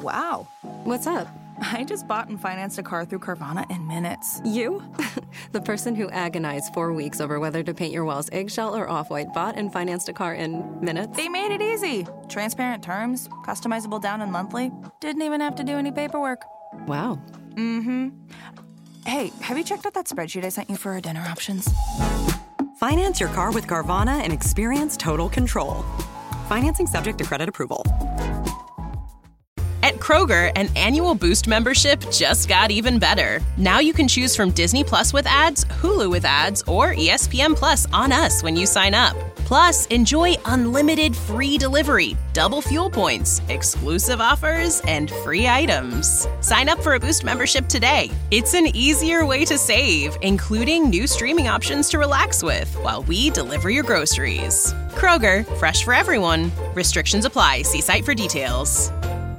Wow. What's up? I just bought and financed a car through Carvana in minutes. You? The person who agonized 4 weeks over whether to paint your walls eggshell or off-white bought and financed a car in minutes? They made it easy. Transparent terms, customizable down and monthly. Didn't even have to do any paperwork. Wow. Mm-hmm. Hey, have you checked out that spreadsheet I sent you for our dinner options? Finance your car with Carvana and experience total control. Financing subject to credit approval. At Kroger, an annual Boost membership just got even better. Now you can choose from Disney Plus with ads, Hulu with ads, or ESPN Plus on us when you sign up. Plus, enjoy unlimited free delivery, double fuel points, exclusive offers, and free items. Sign up for a Boost membership today. It's an easier way to save, including new streaming options to relax with while we deliver your groceries. Kroger, fresh for everyone. Restrictions apply. See site for details.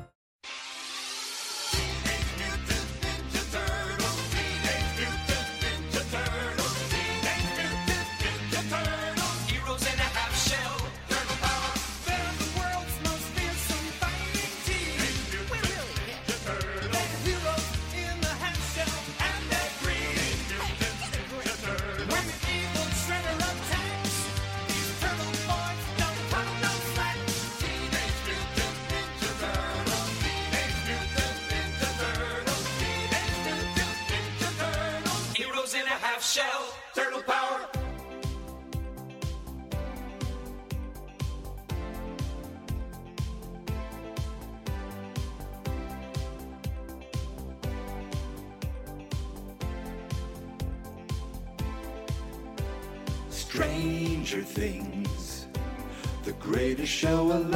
Stranger Things, the greatest show alive.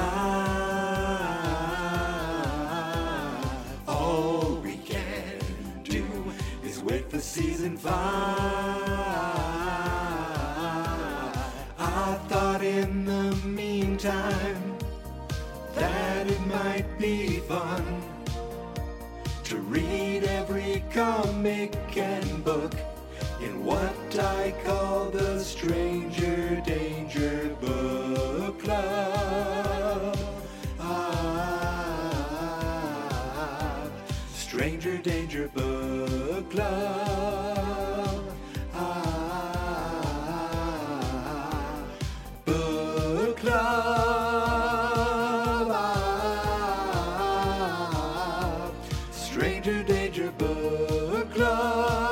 All we can do is wait for season 5. I thought in the meantime that it might be fun to read every comic and book in what I call the Stranger Danger Book Club. Stranger Danger Book Club. Book Club. Stranger Danger Book Club.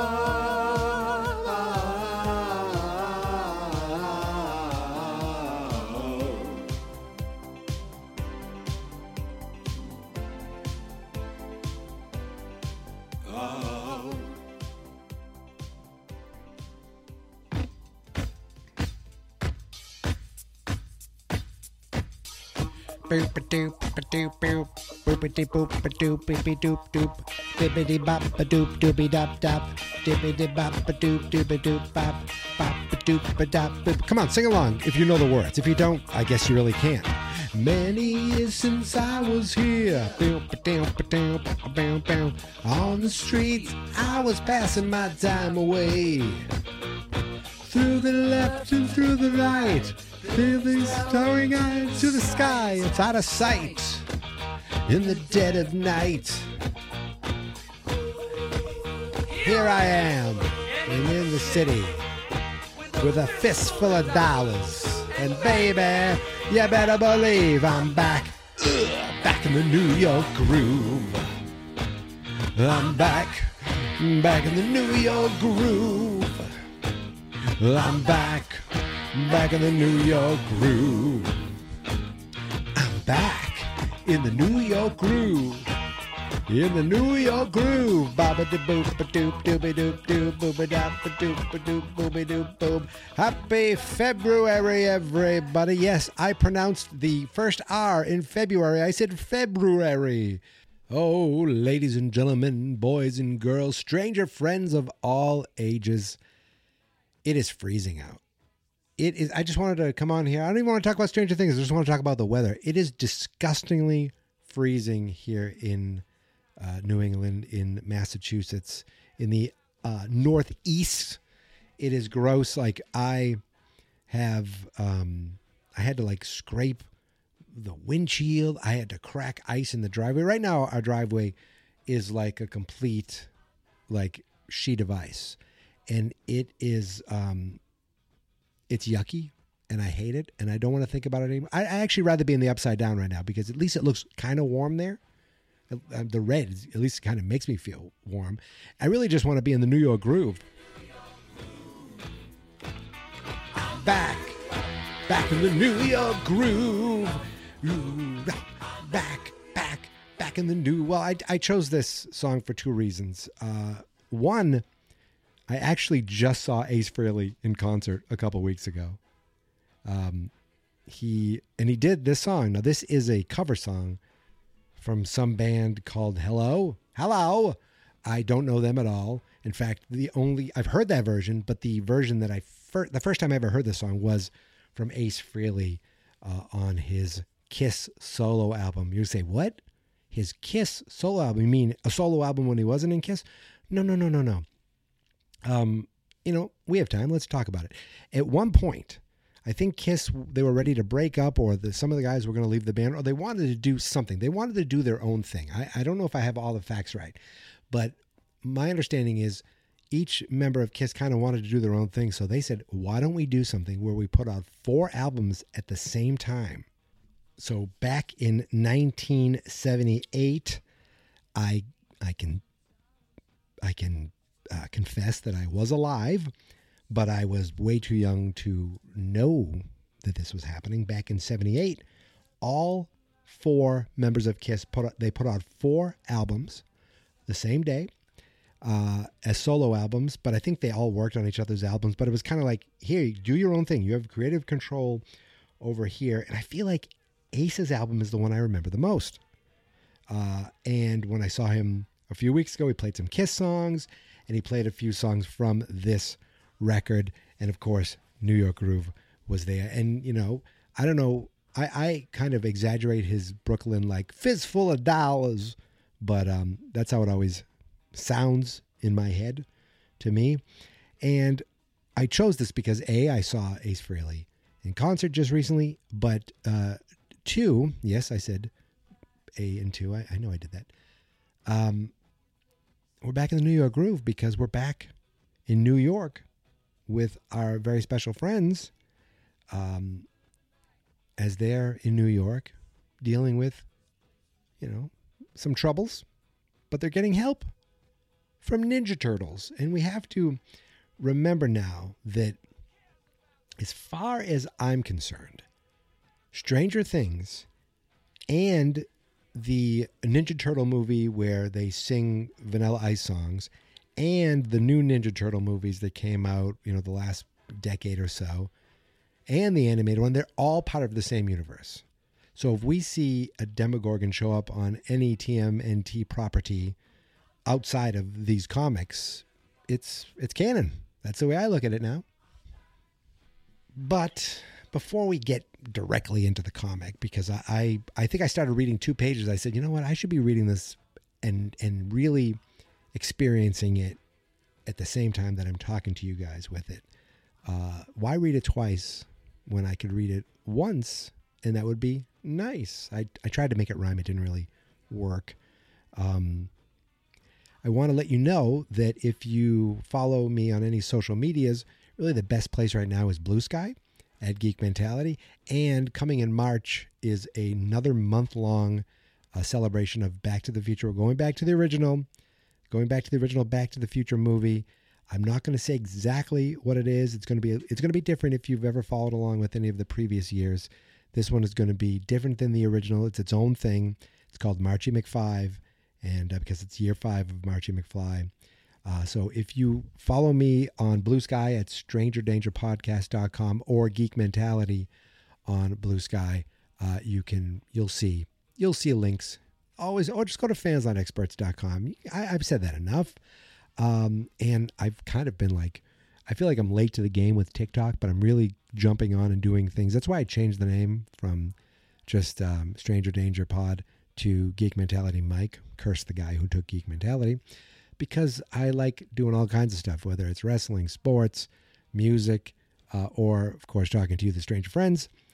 Boop a doop a doop boop boopity boop a doop bippy doop doop dippity bop a doop doopy dop dop dippity bop a doop doopy doop bop bop a doop a dop boop. Come on, sing along if you know the words. If you don't, I guess you really can't. Many years since I was here, on the streets I was passing my time away. Through the left and through the right, feeling staring eyes to the sky. It's out of sight in the dead of night. Here I am, and in the city with a fistful of dollars. And baby, you better believe I'm back, back in the New York groove. I'm back in the New York groove. I'm back in the New York groove. I'm back in the New York groove. In the New York groove. Baba da boop a doop dooby doop doop booba dop a doop a doop booby doop boop. Happy February, everybody. Yes, I pronounced the first R in February. I said February. Oh, ladies and gentlemen, boys and girls, stranger friends of all ages. It is freezing out. It is. I just wanted to come on here. I don't even want to talk about Stranger Things. I just want to talk about the weather. It is disgustingly freezing here in New England, in Massachusetts, in the Northeast. It is gross. Like I had to like scrape windshield. I had to crack ice in the driveway. Right now, our driveway is like a complete like sheet of ice, and it is it's yucky, and I hate it, and I don't want to think about it anymore. I actually rather be in the upside down right now because at least it looks kind of warm there. The red at least kind of makes me feel warm. I really just want to be in the New York groove. Back in the New York groove. Back in the new. Well, I chose this song for two reasons. One, I actually just saw Ace Frehley in concert a couple weeks ago. He did this song. Now, this is a cover song from some band called Hello. I don't know them at all. In fact, I've heard that version, but the version that the first time I ever heard this song was from Ace Frehley on his Kiss solo album. You say, what? His Kiss solo album? You mean a solo album when he wasn't in Kiss? No. We have time. Let's talk about it. At one point, I think Kiss, they were ready to break up, or some of the guys were going to leave the band, or they wanted to do something. They wanted to do their own thing. I don't know if I have all the facts right, but my understanding is each member of Kiss kind of wanted to do their own thing. So they said, why don't we do something where we put out 4 albums at the same time? So back in 1978, I can confess that I was alive, but I was way too young to know that this was happening. Back in 78, all 4 members of Kiss put out 4 albums the same day as solo albums, but I think they all worked on each other's albums. But it was kind of like, here, do your own thing. You have creative control over here. And I feel like Ace's album is the one I remember the most. And when I saw him a few weeks ago, he played some Kiss songs, and he played a few songs from this record. And of course, New York Groove was there. And, I don't know, I kind of exaggerate his Brooklyn like fistful of dollars, but that's how it always sounds in my head to me. And I chose this because I saw Ace Frehley in concert just recently, but 2, yes, I said A and 2. I know I did that. We're back in the New York Groove because we're back in New York with our very special friends as they're in New York dealing with, some troubles, but they're getting help from Ninja Turtles. And we have to remember now that as far as I'm concerned, Stranger Things and the Ninja Turtle movie where they sing Vanilla Ice songs and the new Ninja Turtle movies that came out, the last decade or so, and the animated one, they're all part of the same universe. So if we see a Demogorgon show up on any TMNT property outside of these comics, it's canon. That's the way I look at it now. But before we get directly into the comic, because I think I started reading 2 pages, I said, you know what, I should be reading this and really experiencing it at the same time that I'm talking to you guys with it. Why read it twice when I could read it once, and that would be nice. I tried to make it rhyme. It didn't really work. I want to let you know that if you follow me on any social medias, really the best place right now is Blue Sky at Geek Mentality. And coming in March is another month-long celebration of Back to the Future. We're going back to the original Back to the Future movie. I'm not going to say exactly what it is. It's going to be different if you've ever followed along with any of the previous years. This one is going to be different than the original. It's its own thing. It's called Marchy McFly, and because it's year 5 of Marchy McFly. So if you follow me on Blue Sky at strangerdangerpodcast.com or Geek Mentality on Blue Sky, you'll see links always, or just go to fanslineexperts.com. I've said that enough. And I've kind of been like, I feel like I'm late to the game with TikTok, but I'm really jumping on and doing things. That's why I changed the name from just Stranger Danger Pod to Geek Mentality Mike. Curse the guy who took Geek Mentality, because I like doing all kinds of stuff, whether it's wrestling, sports, music, or of course talking to you, the Stranger Friends.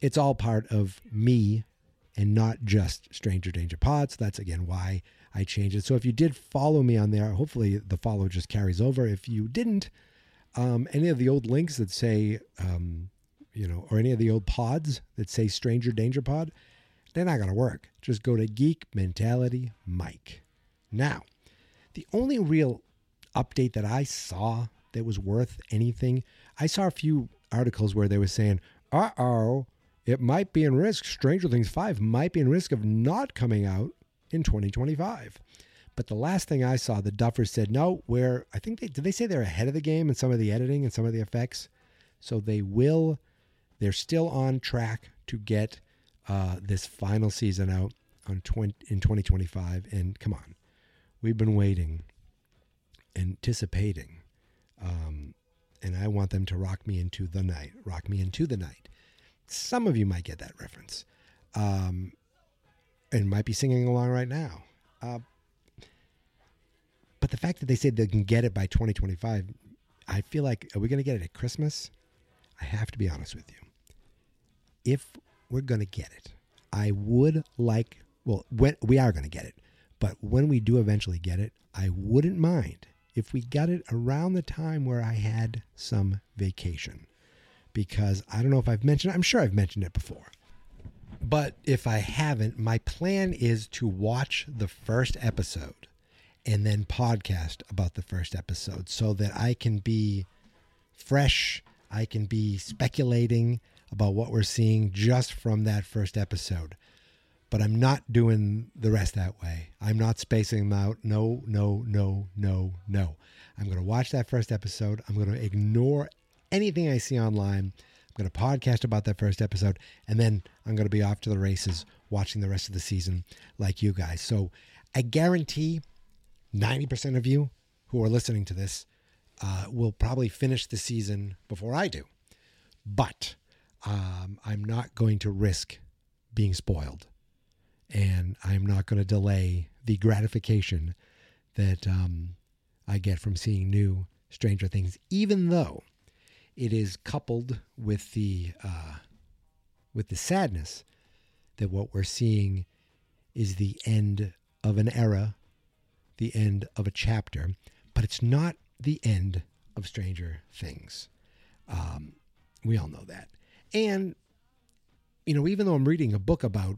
it's all part of me and not just Stranger Danger Pod. So that's, again, why I changed it. So if you did follow me on there, hopefully the follow just carries over. If you didn't, any of the old links that say, or any of the old pods that say Stranger Danger Pod, they're not going to work. Just go to Geek Mentality Mike. Now, the only real update that I saw that was worth anything, I saw a few articles where they were saying, it might be in risk. Stranger Things 5 might be in risk of not coming out in 2025. But the last thing I saw, the Duffers said, no, did they say they're ahead of the game in some of the editing and some of the effects? So they're still on track to get this final season out in 2025. And come on, we've been waiting, anticipating, and I want them to rock me into the night. Some of you might get that reference, and might be singing along right now. But the fact that they said they can get it by 2025, I feel like, are we going to get it at Christmas? I have to be honest with you. If we're going to get it, I would like, we are going to get it, but when we do eventually get it, I wouldn't mind if we got it around the time where I had some vacation. Because I don't know if I've mentioned it. I'm sure I've mentioned it before. But if I haven't, my plan is to watch the first episode and then podcast about the first episode so that I can be fresh. I can be speculating about what we're seeing just from that first episode. But I'm not doing the rest that way. I'm not spacing them out. No. I'm going to watch that first episode. I'm going to ignore anything I see online. I'm going to podcast about that first episode, and then I'm going to be off to the races watching the rest of the season like you guys. So I guarantee 90% of you who are listening to this will probably finish the season before I do. But I'm not going to risk being spoiled, and I'm not going to delay the gratification that I get from seeing new Stranger Things, even though it is coupled with the sadness that what we're seeing is the end of an era, the end of a chapter, but it's not the end of Stranger Things. We all know that. And, even though I'm reading a book about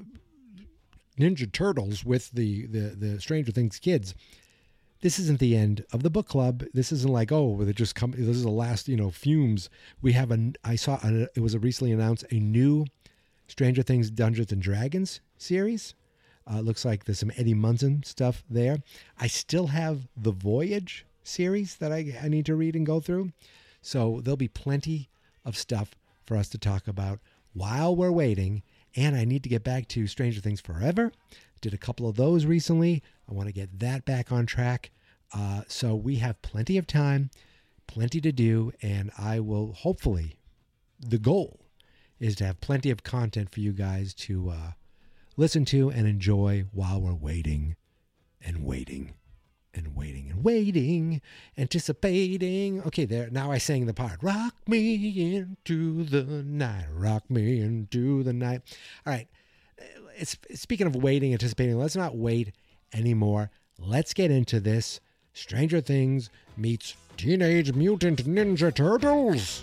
Ninja Turtles with the Stranger Things kids, this isn't the end of the book club. This isn't like, this is the last, fumes. We have it was recently announced a new Stranger Things Dungeons and Dragons series. Looks like there's some Eddie Munson stuff there. I still have the Voyage series that I need to read and go through. So there'll be plenty of stuff for us to talk about while we're waiting. And I need to get back to Stranger Things Forever. Did a couple of those recently. I want to get that back on track. So we have plenty of time, plenty to do, and I will hopefully, the goal is to have plenty of content for you guys to listen to and enjoy while we're waiting and waiting and waiting and waiting, anticipating. Okay, there. Now I sang the part. Rock me into the night. Rock me into the night. All right. Speaking of waiting, anticipating, let's not wait anymore. Let's get into this. Stranger Things meets Teenage Mutant Ninja Turtles.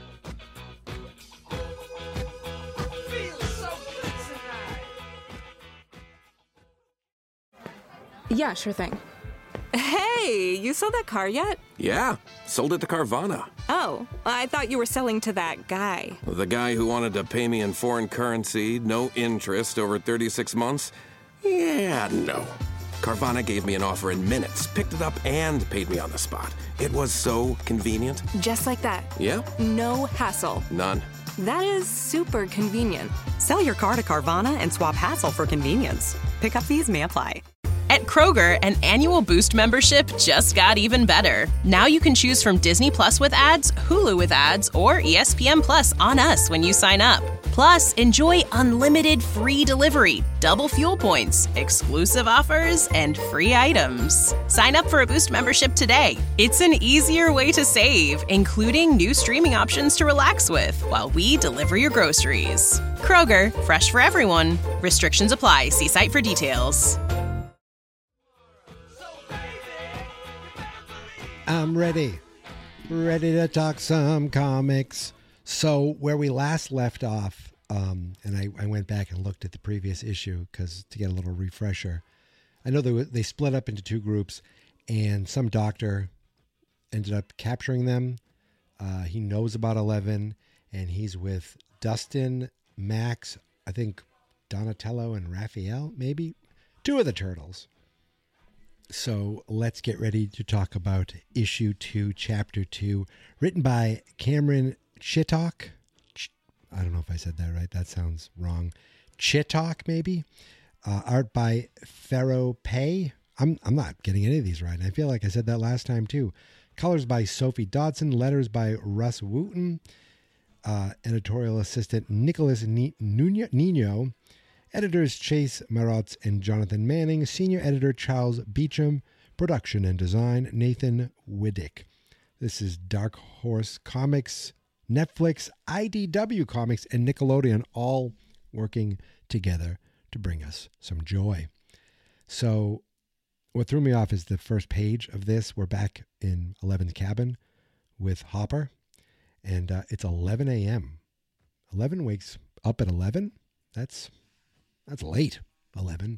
Yeah, sure thing. Hey, you sold that car yet? Yeah, sold it to Carvana. Oh, I thought you were selling to that guy. The guy who wanted to pay me in foreign currency, no interest, over 36 months? Yeah, no. Carvana gave me an offer in minutes, picked it up, and paid me on the spot. It was so convenient. Just like that. Yeah. No hassle. None. That is super convenient. Sell your car to Carvana and swap hassle for convenience. Pickup fees may apply. At Kroger, an annual Boost membership just got even better. Now you can choose from Disney Plus with ads, Hulu with ads, or ESPN Plus on us when you sign up. Plus, enjoy unlimited free delivery, double fuel points, exclusive offers, and free items. Sign up for a Boost membership today. It's an easier way to save, including new streaming options to relax with while we deliver your groceries. Kroger, fresh for everyone. Restrictions apply. See site for details. I'm ready to talk some comics. So where we last left off, and I went back and looked at the previous issue to get a little refresher. I know they split up into two groups, and some doctor ended up capturing them. He knows about 11, and he's with Dustin, Max, I think Donatello and Raphael, maybe two of the Turtles. So let's get ready to talk about issue 2, chapter 2, written by Cameron Chittock. I don't know if I said that right. That sounds wrong. Chittock, maybe. Art by Fero Pei. I'm not getting any of these right. I feel like I said that last time too. Colors by Sophie Dodson. Letters by Russ Wooten. Editorial assistant Nicholas Nino. Editors Chase Marotz and Jonathan Manning. Senior editor Charles Beecham. Production and design Nathan Widdick. This is Dark Horse Comics, Netflix, IDW Comics, and Nickelodeon all working together to bring us some joy. So what threw me off is the first page of this. We're back in 11's cabin with Hopper, and it's 11 a.m. 11 wakes up at 11? That's late, 11.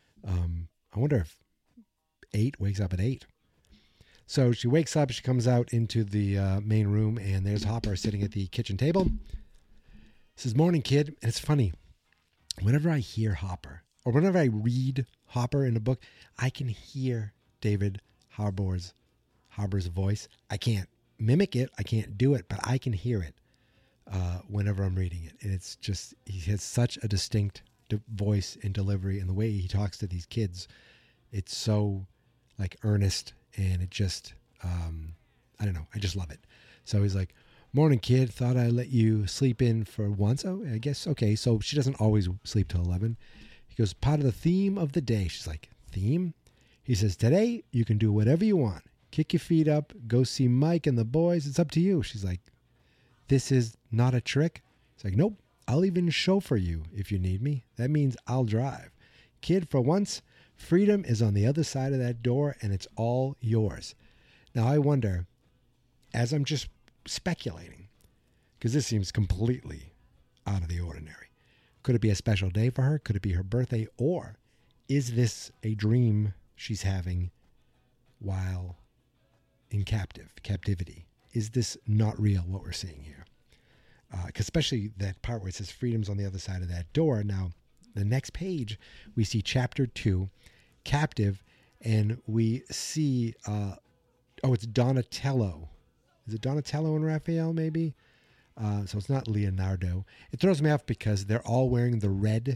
I wonder if 8 wakes up at 8. So she wakes up, she comes out into the main room, and there's Hopper sitting at the kitchen table. Says, "Morning, kid." And it's funny. Whenever I hear Hopper, or whenever I read Hopper in a book, I can hear David Harbour's voice. I can't mimic it. I can't do it, but I can hear it whenever I'm reading it. And it's just, he has such a distinct voice and delivery, and the way he talks to these kids, it's so like earnest, and it just, I don't know, I just love it. So he's like, "Morning, kid. Thought I'd let you sleep in for once." Oh, I guess, okay. So she doesn't always sleep till 11. He goes, "Part of the theme of the day." She's like, "Theme?" He says, "Today, you can do whatever you want. Kick your feet up, go see Mike and the boys. It's up to you." She's like, "This is not a trick?" He's like, "Nope. I'll even chauffeur you if you need me. That means I'll drive. Kid, for once, freedom is on the other side of that door, and it's all yours." Now, I wonder, as I'm just speculating, because this seems completely out of the ordinary, could it be a special day for her? Could it be her birthday? Or is this a dream she's having while in captivity? Is this not real, what we're seeing here? Especially that part where it says freedom's on the other side of that door. Now, the next page, we see chapter 2, Captive, and we see, it's Donatello. Is it Donatello and Raphael, maybe? So it's not Leonardo. It throws me off because they're all wearing the red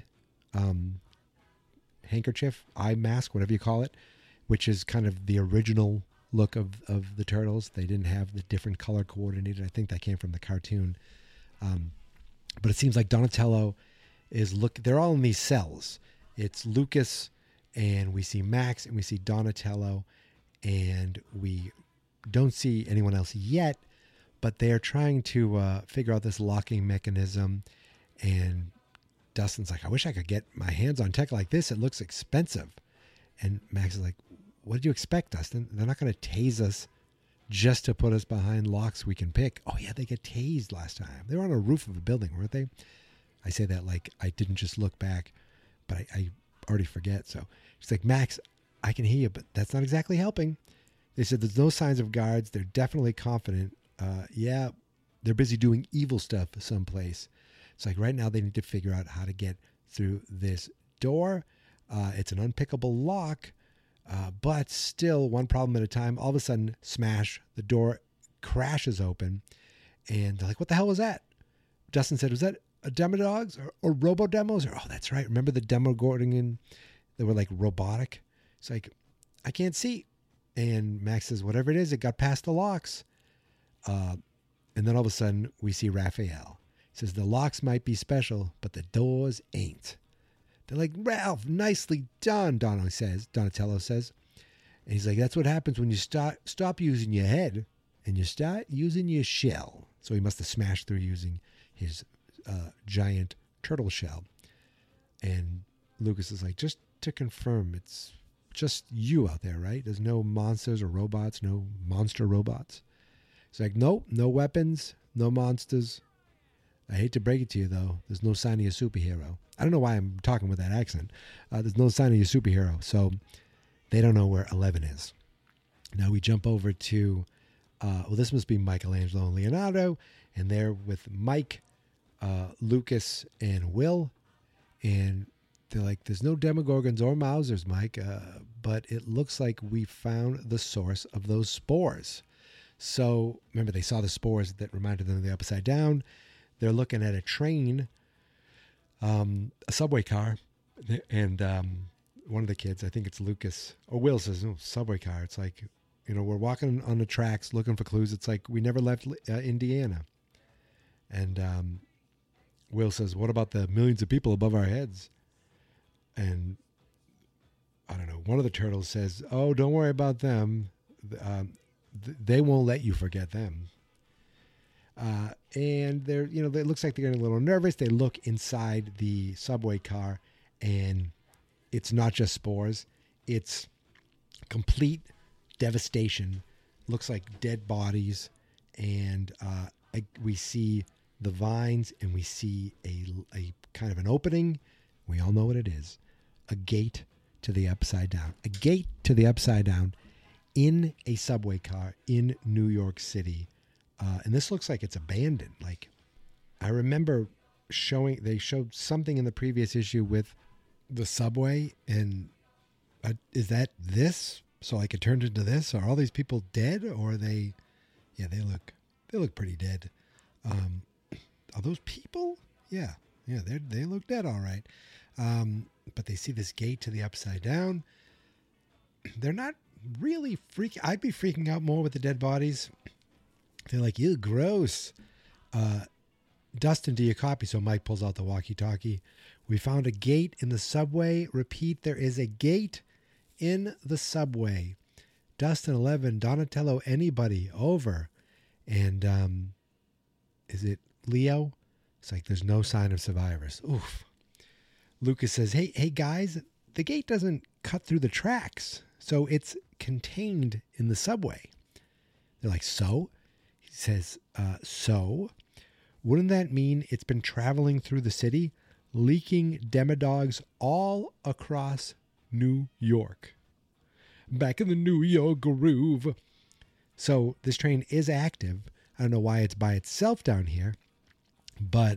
handkerchief, eye mask, whatever you call it, which is kind of the original look of the Turtles. They didn't have the different color coordinated. I think that came from the cartoon. But it seems like Donatello they're all in these cells. It's Lucas, and we see Max, and we see Donatello, and we don't see anyone else yet, but they're trying to figure out this locking mechanism. And Dustin's like, "I wish I could get my hands on tech like this. It looks expensive." And Max is like, "What did you expect, Dustin? They're not going to tase us just to put us behind locks we can pick." Oh, yeah, they get tased last time. They were on a roof of a building, weren't they? I say that like I didn't just look back, but I already forget. So she's like, "Max, I can hear you, but that's not exactly helping." They said there's no signs of guards. They're definitely confident. Yeah, they're busy doing evil stuff someplace. It's like right now they need to figure out how to get through this door. It's an unpickable lock. But still, one problem at a time. All of a sudden, smash, the door crashes open, and they're like, "What the hell was that?" Dustin said, "Was that a Demodogs or Robo-Demos?" Or, "Oh, that's right. Remember the Demogorgon? They were like robotic." It's like, "I can't see." And Max says, "Whatever it is, it got past the locks." And then all of a sudden, we see Raphael. Says the locks might be special, but the doors ain't. They're like, Ralph, nicely done, Donatello says. And he's like, that's what happens when you stop using your head and you start using your shell. So he must have smashed through using his giant turtle shell. And Lucas is like, just to confirm, it's just you out there, right? There's no monsters or robots, no monster robots. He's like, nope, no weapons, no monsters. I hate to break it to you, though. There's no sign of your superhero. I don't know why I'm talking with that accent. There's no sign of your superhero. So they don't know where 11 is. Now we jump over to, this must be Michelangelo and Leonardo. And they're with Mike, Lucas, and Will. And they're like, there's no Demogorgons or Mousers, Mike. But it looks like we found the source of those spores. So remember, they saw the spores that reminded them of the Upside Down. They're looking at a train, a subway car, and one of the kids, I think it's Lucas, or Will says, no, subway car. It's like, we're walking on the tracks looking for clues. It's like we never left Indiana. And Will says, what about the millions of people above our heads? And I don't know, one of the turtles says, oh, don't worry about them. They won't let you forget them. And they're, it looks like they're getting a little nervous. They look inside the subway car, and it's not just spores. It's complete devastation. Looks like dead bodies. And we see the vines, and we see a kind of an opening. We all know what it is. A gate to the Upside Down. A gate to the Upside Down in a subway car in New York City. And this looks like it's abandoned. Like, I remember they showed something in the previous issue with the subway, and is that this? So like it turned into this? Are all these people dead, or are they? Yeah, they look pretty dead. Are those people? Yeah, they look dead, all right. But they see this gate to the Upside Down. They're not really freaking. I'd be freaking out more with the dead bodies. They're like, ew, gross. Dustin, do you copy? So Mike pulls out the walkie-talkie. We found a gate in the subway. Repeat, there is a gate in the subway. Dustin, 11, Donatello, anybody, over. And is it Leo? It's like, there's no sign of survivors. Oof. Lucas says, hey guys, the gate doesn't cut through the tracks, so it's contained in the subway. They're like, so? He says, so? Wouldn't that mean it's been traveling through the city, leaking demodogs all across New York? Back in the New York groove. So this train is active. I don't know why it's by itself down here, but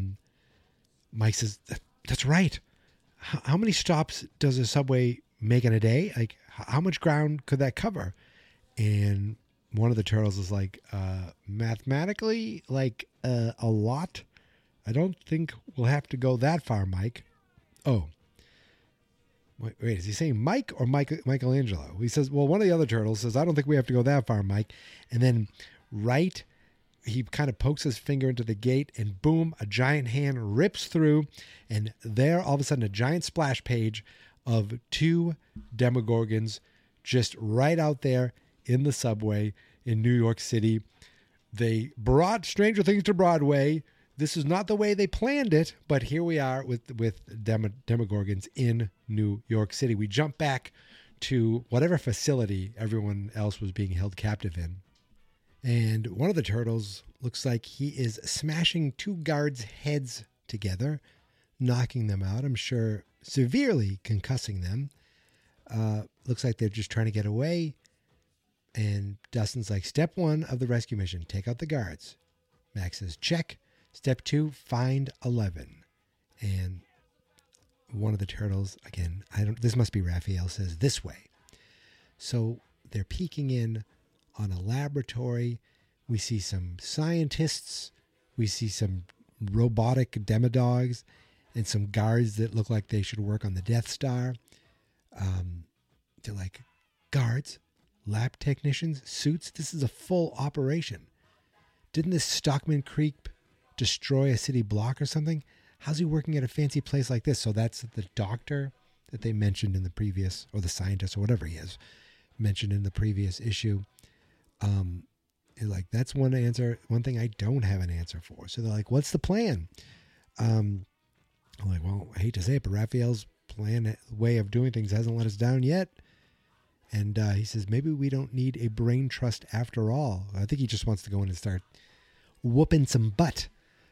Mike says, that's right. How many stops does a subway make in a day? Like, how much ground could that cover? And one of the turtles is like, mathematically, like a lot. I don't think we'll have to go that far, Mike. Oh, wait, is he saying Mike or Michelangelo? He says, well, one of the other turtles says, I don't think we have to go that far, Mike. And then he kind of pokes his finger into the gate, and boom, a giant hand rips through, and there, all of a sudden, a giant splash page of 2 Demogorgons just right out there in the subway in New York City. They brought Stranger Things to Broadway. This is not the way they planned it, but here we are with Demogorgons in New York City. We jump back to whatever facility everyone else was being held captive in. And one of the turtles looks like he is smashing 2 guards' heads together, knocking them out. I'm sure severely concussing them. Looks like they're just trying to get away. And Dustin's like, step 1 of the rescue mission, take out the guards. Max says, check. Step 2, find 11. And one of the turtles, again, this must be Raphael, says this way. So they're peeking in on a laboratory. We see some scientists. We see some robotic demodogs and some guards that look like they should work on the Death Star. They're like, guards, lab technicians, suits. This is a full operation. Didn't this Stockman Creek destroy a city block or something. How's he working at a fancy place like this? So that's the doctor that they mentioned in the previous, or the scientist or whatever he is, mentioned in the previous issue. Like, that's one answer, one thing I don't have an answer for. So they're like, what's the plan? I'm like, well, I hate to say it, but Raphael's plan, way of doing things hasn't let us down yet. And he says, maybe we don't need a brain trust after all. I think he just wants to go in and start whooping some butt.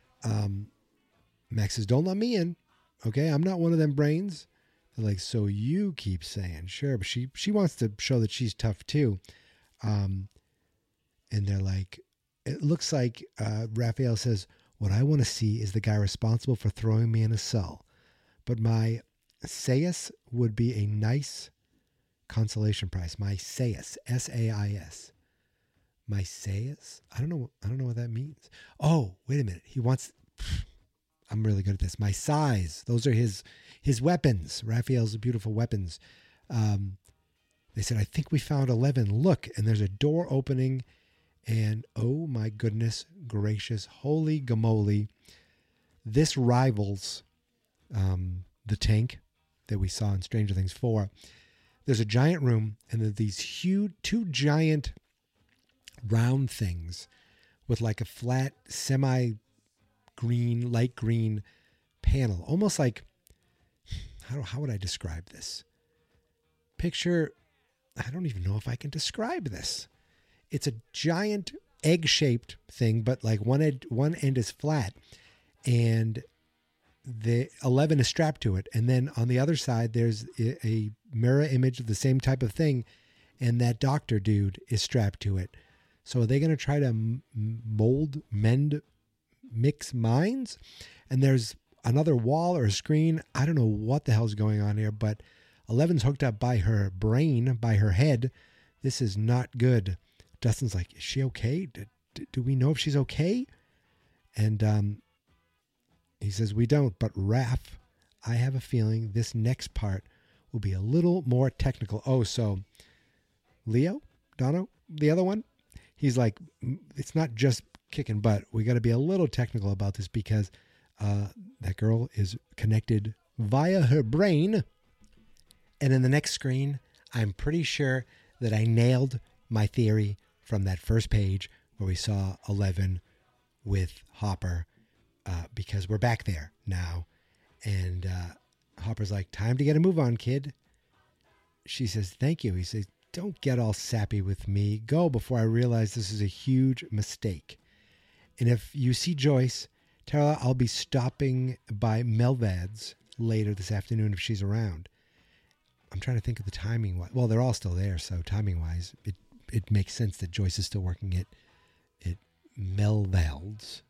Max says, don't let me in. Okay, I'm not one of them brains. They're like, so you keep saying. Sure, but she wants to show that she's tough too. And they're like, it looks like Raphael says, what I want to see is the guy responsible for throwing me in a cell. But my sais would be a nice consolation prize. My sais, S-A-I-S. My sais? I don't know what that means. Oh, wait a minute. He wants... I'm really good at this. My size. Those are his weapons. Raphael's beautiful weapons. They said, I think we found 11. Look, and there's a door opening. And oh my goodness gracious, holy gamoly. This rivals the tank that we saw in Stranger Things 4. There's a giant room, and there's these huge, two giant round things with like a flat semi-green, light green panel. Almost like, how would I describe this? Picture, I don't even know if I can describe this. It's a giant egg-shaped thing, but like one end is flat, and the 11 is strapped to it. And then on the other side, there's a mirror image of the same type of thing, and that doctor dude is strapped to it. So are they going to try to mix minds? And there's another wall or a screen. I don't know what the hell's going on here, but 11's hooked up by her brain, by her head. This is not good. Dustin's like, is she okay? Do we know if she's okay? And he says, we don't. But Raph, I have a feeling this next part will be a little more technical. Oh, so Leo, Dono, the other one, he's like, it's not just kicking butt. We got to be a little technical about this because that girl is connected via her brain. And in the next screen, I'm pretty sure that I nailed my theory from that first page where we saw 11 with Hopper, because we're back there now. And Hopper's like, time to get a move on, kid. She says, thank you. He says, don't get all sappy with me. Go before I realize this is a huge mistake. And if you see Joyce, tell her I'll be stopping by Melvad's later this afternoon if she's around. I'm trying to think of the timing. Well, they're all still there, so timing-wise, it makes sense that Joyce is still working at Melvad's.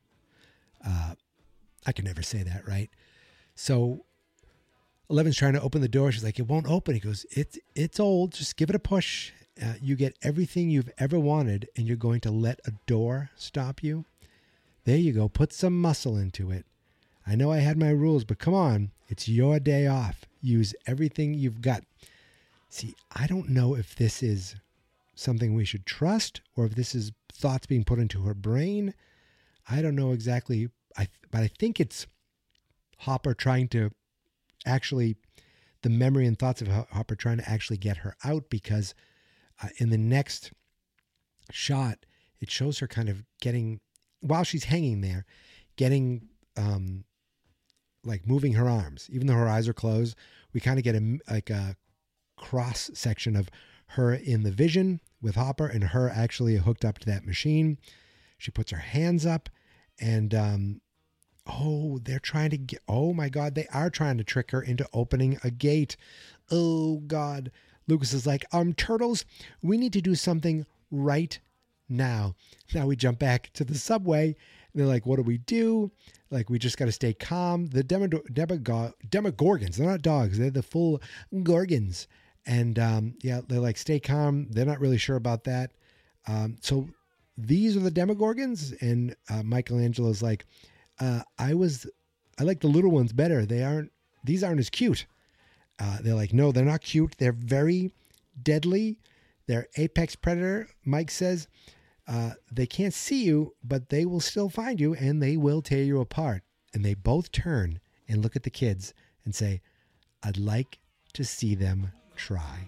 I can never say that, right? So 11's trying to open the door. She's like, it won't open. He goes, it's old. Just give it a push. You get everything you've ever wanted, and you're going to let a door stop you? There you go. Put some muscle into it. I know I had my rules, but come on. It's your day off. Use everything you've got. See, I don't know if this is something we should trust or if this is thoughts being put into her brain. I don't know exactly, but I think it's Hopper trying to actually, the memory and thoughts of Hopper trying to actually get her out, because in the next shot, it shows her kind of getting, while she's hanging there, getting like moving her arms. Even though her eyes are closed, we kind of get a cross section of her in the vision with Hopper and her actually hooked up to that machine. She puts her hands up and, they're trying to get, oh my God, they are trying to trick her into opening a gate. Oh God. Lucas is like, Turtles, we need to do something right now. Now we jump back to the subway. And they're like, what do we do? Like, we just got to stay calm. The Demogorgons, they're not dogs. They're the full Gorgons. And they're like, stay calm. They're not really sure about that. So these are the Demogorgons. And Michelangelo's like, I like the little ones better. These aren't as cute. They're like, no, they're not cute. They're very deadly. They're apex predator, Mike says. They can't see you, but they will still find you, and they will tear you apart. And they both turn and look at the kids and say, I'd like to see them try.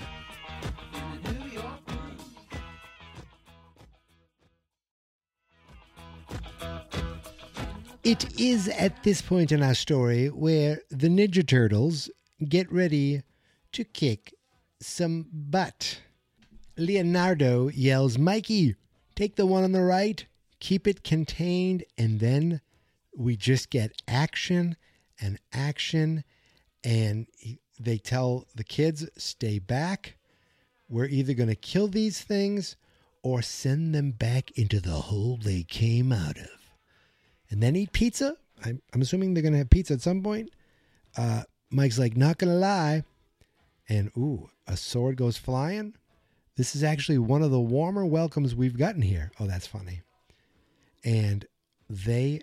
It is at this point in our story where the Ninja Turtles get ready to kick some butt. Leonardo yells, Mikey, take the one on the right, keep it contained, and then we just get action, and they tell the kids, stay back. We're either going to kill these things or send them back into the hole they came out of. And then eat pizza. I'm assuming they're going to have pizza at some point. Mike's like, not going to lie. And, a sword goes flying. This is actually one of the warmer welcomes we've gotten here. Oh, that's funny. And they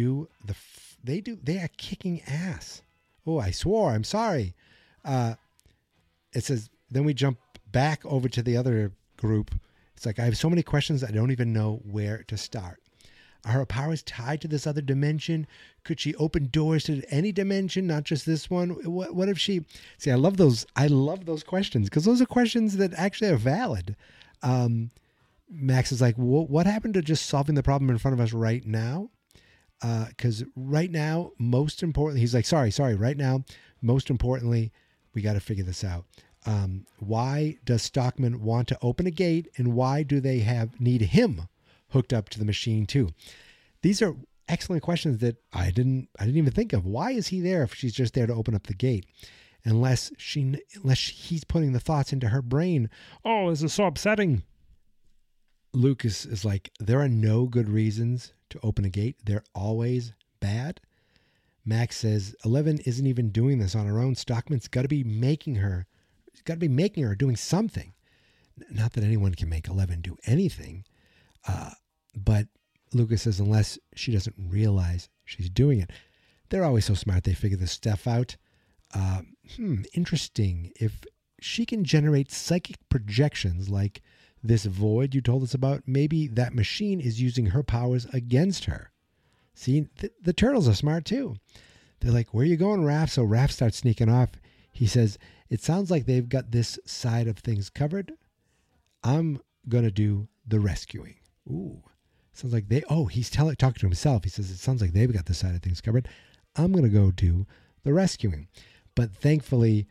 are kicking ass. Oh, I swore. I'm sorry. It says, then we jump back over to the other group. It's like, I have so many questions I don't even know where to start. Are her powers tied to this other dimension? Could she open doors to any dimension, not just this one? What if she... See, I love those questions, because those are questions that actually are valid. Max is like, what happened to just solving the problem in front of us right now? Because right now, most importantly... He's like, sorry, right now, most importantly, we got to figure this out. Why does Stockman want to open a gate, and why do they need him hooked up to the machine too? These are excellent questions that I didn't even think of. Why is he there if she's just there to open up the gate? Unless he's putting the thoughts into her brain. Oh, this is so upsetting. Lucas is like, there are no good reasons to open a gate. They're always bad. Max says 11 isn't even doing this on her own. Stockman's got to be making her. He's got to be making her doing something. Not that anyone can make 11 do anything. But Lucas says unless she doesn't realize she's doing it. They're always so smart. They figure this stuff out. Interesting. If she can generate psychic projections like this void you told us about, maybe that machine is using her powers against her. See, the turtles are smart too. They're like, where are you going, Raph? So Raph starts sneaking off. He says, it sounds like they've got this side of things covered. I'm going to do the rescuing. Ooh. Sounds like he's talking to himself. He says, it sounds like they've got the side of things covered. I'm going to go do the rescuing. But thankfully,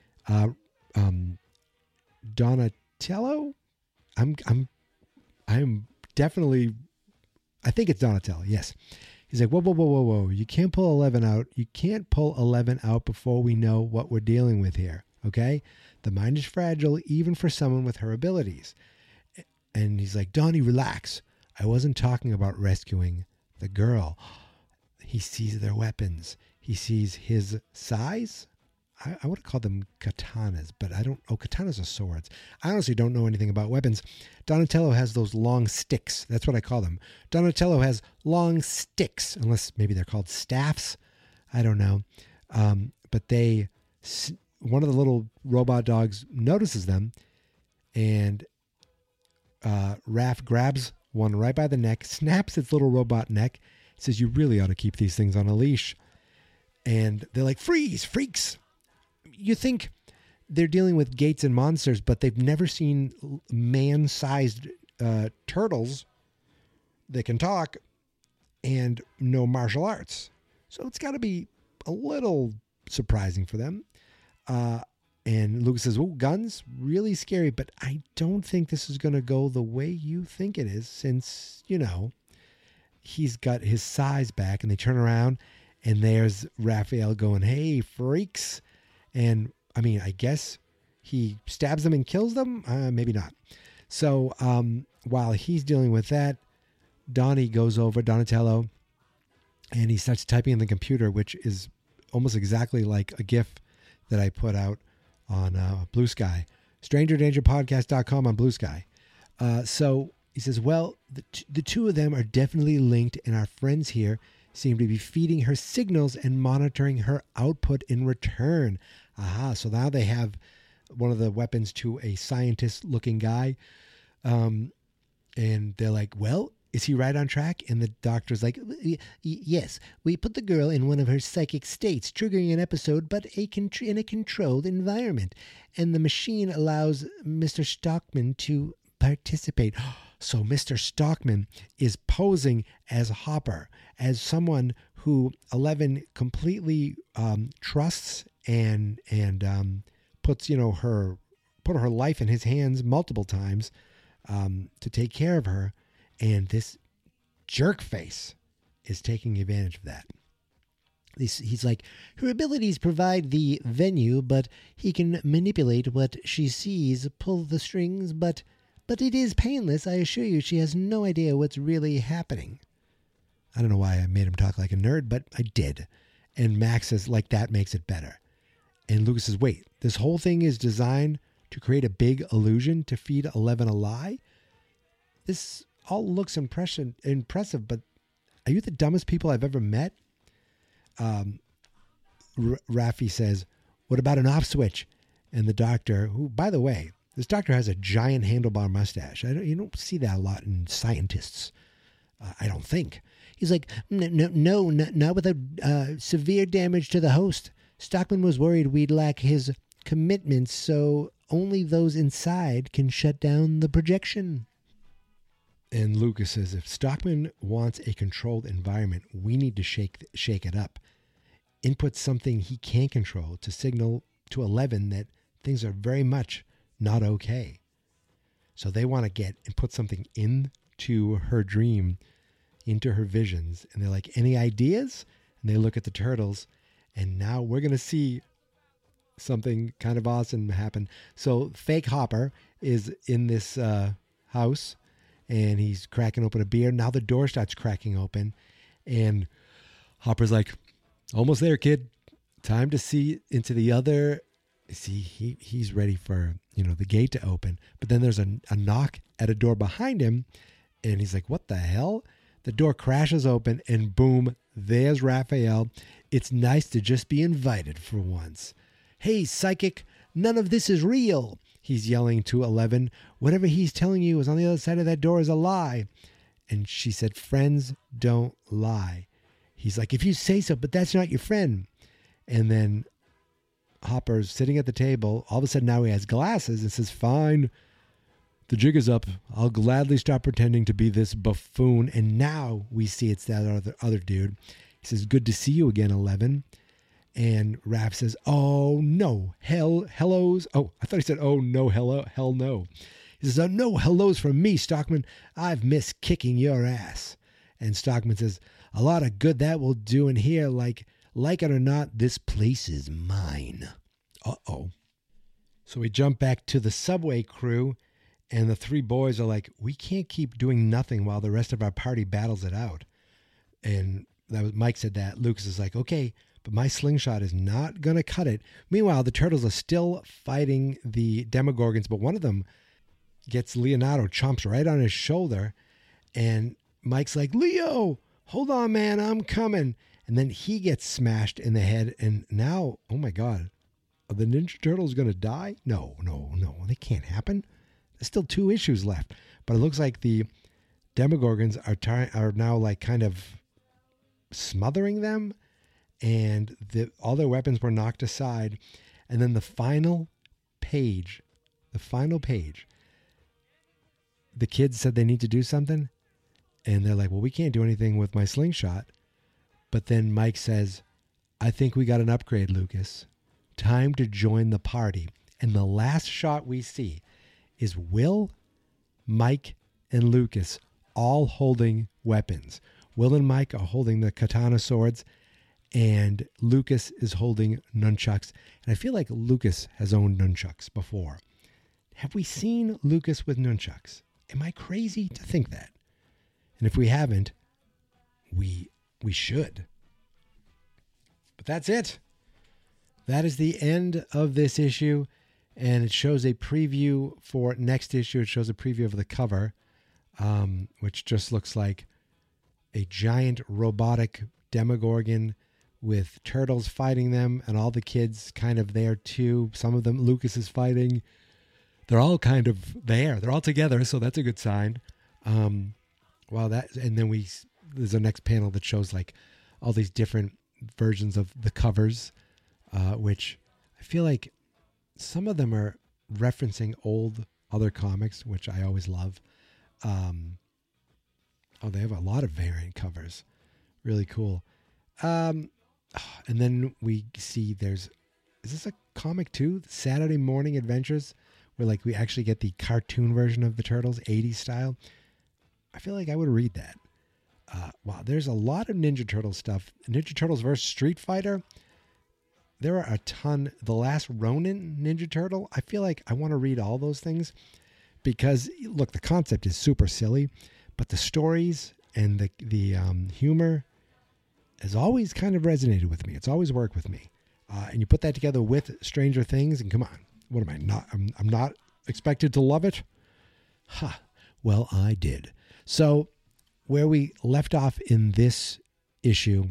Donatello, I'm definitely, I think it's Donatello. Yes. He's like, whoa. You can't pull 11 out. You can't pull 11 out before we know what we're dealing with here. Okay. The mind is fragile, even for someone with her abilities. And he's like, Donnie, relax. I wasn't talking about rescuing the girl. He sees their weapons. He sees his size. I would have called them katanas, but katanas are swords. I honestly don't know anything about weapons. Donatello has those long sticks. That's what I call them. Donatello has long sticks, unless maybe they're called staffs. I don't know. But one of the little robot dogs notices them, and Raph grabs one right by the neck, snaps its little robot neck, says, you really ought to keep these things on a leash. And they're like, freeze, freaks. You think they're dealing with gates and monsters, but they've never seen man-sized turtles that can talk and know martial arts. So it's got to be a little surprising for them. And Lucas says, guns, really scary, but I don't think this is going to go the way you think it is since, he's got his size back. And they turn around and there's Raphael going, hey, freaks. And, I guess he stabs them and kills them? Maybe not. So while he's dealing with that, Donnie goes over, Donatello, and he starts typing in the computer, which is almost exactly like a GIF that I put out on Blue Sky. StrangerDangerPodcast.com on Blue Sky. So he says, well, the two of them are definitely linked, and our friends here seem to be feeding her signals and monitoring her output in return. Aha, so now they have one of the weapons to a scientist-looking guy. And they're like, well, is he right on track? And the doctor's like, yes, we put the girl in one of her psychic states, triggering an episode, but in a controlled environment. And the machine allows Mr. Stockman to participate. So Mr. Stockman is posing as Hopper, as someone who 11 completely trusts and puts, put her life in his hands multiple times to take care of her. And this jerk face is taking advantage of that. He's like, her abilities provide the venue, but he can manipulate what she sees, pull the strings, but it is painless. I assure you, she has no idea what's really happening. I don't know why I made him talk like a nerd, but I did. And Max says, like, that makes it better. And Lucas says, wait, this whole thing is designed to create a big illusion to feed 11 a lie? This all looks impressive, but are you the dumbest people I've ever met? Raffi says, what about an off switch? And the doctor, who, by the way, this doctor has a giant handlebar mustache. You don't see that a lot in scientists, I don't think. He's like, no, not without severe damage to the host. Stockman was worried we'd lack his commitment, so only those inside can shut down the projection. And Lucas says, if Stockman wants a controlled environment, we need to shake it up. Input something he can't control to signal to 11 that things are very much not okay. So they want to get and put something into her dream, into her visions. And they're like, any ideas? And they look at the turtles. And now we're going to see something kind of awesome happen. So fake Hopper is in this house. And he's cracking open a beer. Now the door starts cracking open. And Hopper's like, almost there, kid. Time to see into the other. See, he's ready for, the gate to open. But then there's a knock at a door behind him. And he's like, what the hell? The door crashes open. And boom, there's Raphael. It's nice to just be invited for once. Hey, psychic, none of this is real. He's yelling to 11, whatever he's telling you is on the other side of that door is a lie. And she said, friends don't lie. He's like, if you say so, but that's not your friend. And then Hopper's sitting at the table. All of a sudden now he has glasses and says, fine, the jig is up. I'll gladly stop pretending to be this buffoon. And now we see it's that other dude. He says, good to see you again, 11. And Raph says, oh, no, hellos. Oh, I thought he said, oh, no, hell no. He says, oh, no, hellos from me, Stockman. I've missed kicking your ass. And Stockman says, a lot of good that will do in here. Like it or not, this place is mine. Uh-oh. So we jump back to the subway crew, and the three boys are like, we can't keep doing nothing while the rest of our party battles it out. And Mike said that. Lucas is like, okay, but my slingshot is not going to cut it. Meanwhile, the turtles are still fighting the Demogorgons, but one of them gets Leonardo, chomps right on his shoulder, and Mike's like, Leo, hold on, man, I'm coming. And then he gets smashed in the head, and now, oh my God, are the Ninja Turtles going to die? No, they can't happen. There's still 2 issues left, but it looks like the Demogorgons are now like kind of smothering them, and all their weapons were knocked aside. And then the final page, the kids said they need to do something, and they're like, well, we can't do anything with my slingshot. But then Mike says, I think we got an upgrade, Lucas. Time to join the party. And the last shot we see is Will, Mike, and Lucas all holding weapons. Will and Mike are holding the katana swords, and Lucas is holding nunchucks. And I feel like Lucas has owned nunchucks before. Have we seen Lucas with nunchucks? Am I crazy to think that? And if we haven't, we should. But that's it. That is the end of this issue, and it shows a preview for next issue. It shows a preview of the cover, which just looks like a giant robotic Demogorgon with turtles fighting them, and all the kids kind of there too. Some of them Lucas is fighting. They're all kind of there. They're all together, so that's a good sign. Well, and then there's a next panel that shows like all these different versions of the covers, which I feel like some of them are referencing old other comics, which I always love. They have a lot of variant covers. Really cool. And then we see is this a comic too? Saturday Morning Adventures, where like we actually get the cartoon version of the Turtles, 80s style. I feel like I would read that. Wow, there's a lot of Ninja Turtle stuff. Ninja Turtles vs. Street Fighter. There are a ton. The Last Ronin Ninja Turtle. I feel like I want to read all those things because, look, the concept is super silly, but the stories and the humor has always kind of resonated with me. It's always worked with me. And you put that together with Stranger Things, and come on, what am I not? I'm not expected to love it? Ha! Well, I did. So, where we left off in this issue,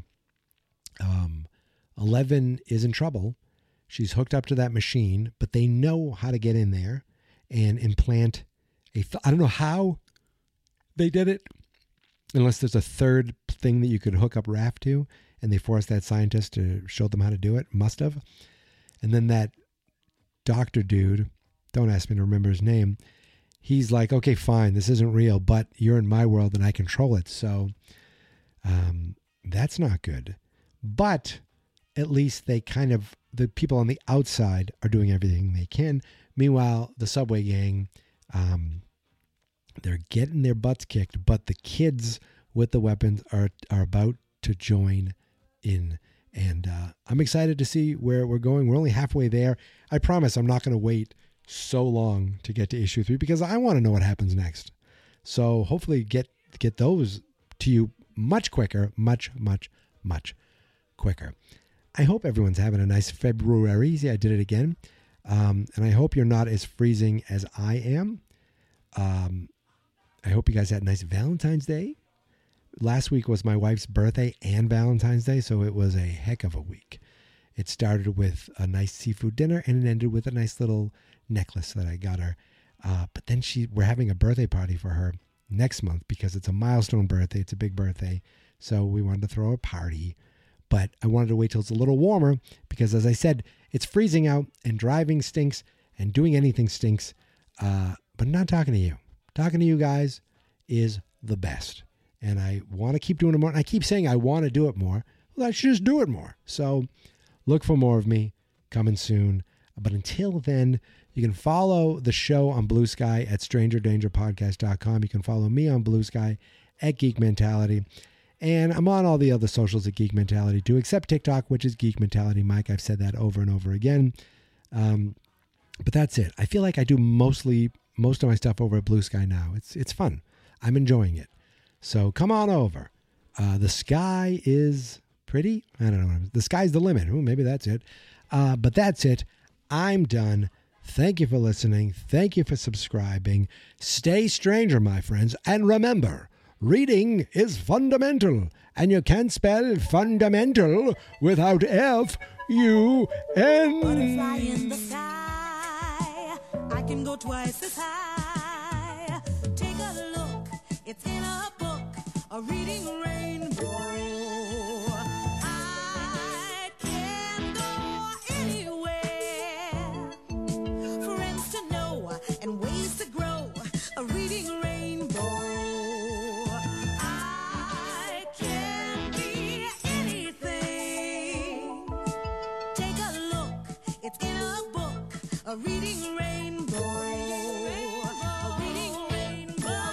11 is in trouble. She's hooked up to that machine, but they know how to get in there and implant I don't know how they did it, unless there's a third thing that you could hook up Raph to, and they forced that scientist to show them how to do it. Must have. And then that doctor dude, don't ask me to remember his name, he's like, okay, fine, this isn't real, but you're in my world and I control it. So that's not good. But at least the people on the outside are doing everything they can. Meanwhile, the Subway gang, they're getting their butts kicked, but the kids with the weapons are about to join in. And I'm excited to see where we're going. We're only halfway there. I promise I'm not going to wait so long to get to issue 3 because I want to know what happens next. So hopefully get those to you much quicker, much quicker. I hope everyone's having a nice February. See, I did it again. And I hope you're not as freezing as I am. I hope you guys had a nice Valentine's Day. Last week was my wife's birthday and Valentine's Day, so it was a heck of a week. It started with a nice seafood dinner and it ended with a nice little necklace that I got her. But then we're having a birthday party for her next month because it's a milestone birthday. It's a big birthday. So we wanted to throw a party, but I wanted to wait till it's a little warmer because, as I said, it's freezing out and driving stinks and doing anything stinks. But not talking to you. Talking to you guys is the best. And I want to keep doing it more. And I keep saying I want to do it more. Well, I should just do it more. So look for more of me coming soon. But until then, you can follow the show on Blue Sky at strangerdangerpodcast.com. You can follow me on Blue Sky at Geek Mentality. And I'm on all the other socials at Geek Mentality too, except TikTok, which is Geek Mentality Mike. I've said that over and over again. But that's it. I feel like I do most of my stuff over at Blue Sky now. It's fun. I'm enjoying it. So come on over. The sky is pretty. I don't know. The sky's the limit. Ooh, maybe that's it. But that's it. I'm done. Thank you for listening. Thank you for subscribing. Stay stranger, my friends. And remember, reading is fundamental. And you can't spell fundamental without F-U-N. Butterfly in the sky. I can go twice as high. Take a look. It's in a book. A reading rainbow. I can go anywhere. Friends to know and ways to grow. A reading rainbow. I can be anything. Take a look. It's in a book. A reading rainbow. A reading rainbow.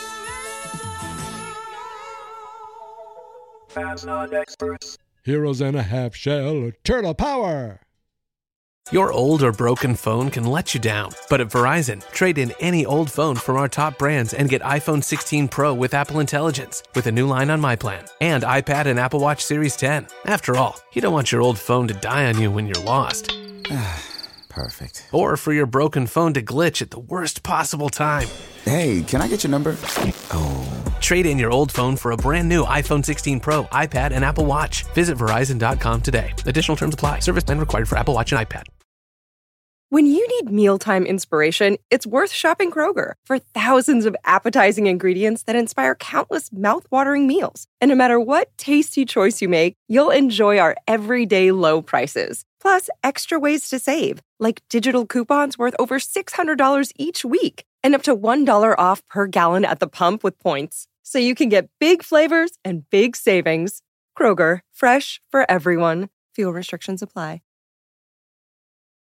Fans not experts. Heroes and a half shell. Turtle power. Your old or broken phone can let you down. But at Verizon, trade in any old phone from our top brands and get iPhone 16 Pro with Apple Intelligence with a new line on My Plan and iPad and Apple Watch Series 10. After all, you don't want your old phone to die on you when you're lost. Perfect. Or for your broken phone to glitch at the worst possible time. Hey, can I get your number? Oh. Trade in your old phone for a brand new iPhone 16 Pro, iPad, and Apple Watch. Visit Verizon.com today. Additional terms apply. Service plan required for Apple Watch and iPad. When you need mealtime inspiration, it's worth shopping Kroger for thousands of appetizing ingredients that inspire countless mouth-watering meals. And no matter what tasty choice you make, you'll enjoy our everyday low prices. Plus, extra ways to save, like digital coupons worth over $600 each week and up to $1 off per gallon at the pump with points. So you can get big flavors and big savings. Kroger, fresh for everyone. Fuel restrictions apply.